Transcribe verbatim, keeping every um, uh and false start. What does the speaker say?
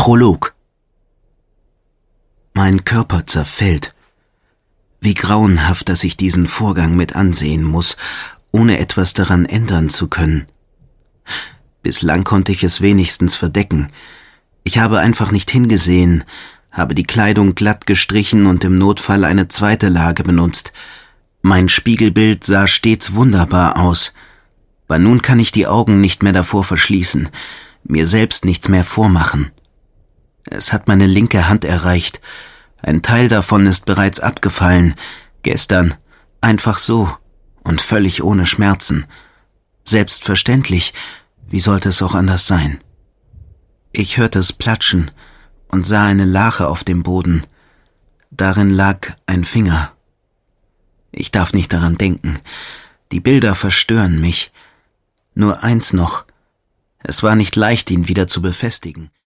Prolog. Mein Körper zerfällt. Wie grauenhaft, dass ich diesen Vorgang mit ansehen muss, ohne etwas daran ändern zu können. Bislang konnte ich es wenigstens verdecken. Ich habe einfach nicht hingesehen, habe die Kleidung glatt gestrichen und im Notfall eine zweite Lage benutzt. Mein Spiegelbild sah stets wunderbar aus. Aber nun kann ich die Augen nicht mehr davor verschließen, mir selbst nichts mehr vormachen. Es hat meine linke Hand erreicht. Ein Teil davon ist bereits abgefallen. Gestern. Einfach so. Und völlig ohne Schmerzen. Selbstverständlich. Wie sollte es auch anders sein? Ich hörte es platschen und sah eine Lache auf dem Boden. Darin lag ein Finger. Ich darf nicht daran denken. Die Bilder verstören mich. Nur eins noch. Es war nicht leicht, ihn wieder zu befestigen.